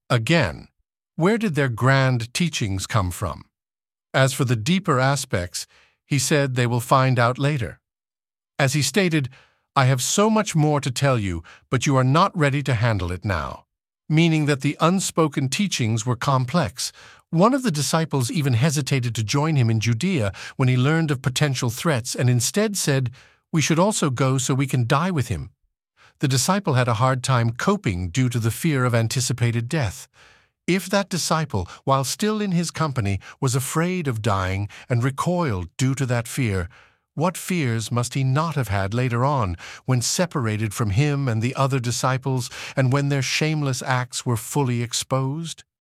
Again, where did their grand teachings come from? As for the deeper aspects, he said they will find out later. As he stated, "I have so much more to tell you, but you are not ready to handle it now," meaning that the unspoken teachings were complex. One of the disciples even hesitated to join him in Judea when he learned of potential threats and instead said, "We should also go so we can die with him." The disciple had a hard time coping due to the fear of anticipated death. If that disciple, while still in his company, was afraid of dying and recoiled due to that fear, what fears must he not have had later on, when separated from him and the other disciples, and when their shameless acts were fully exposed?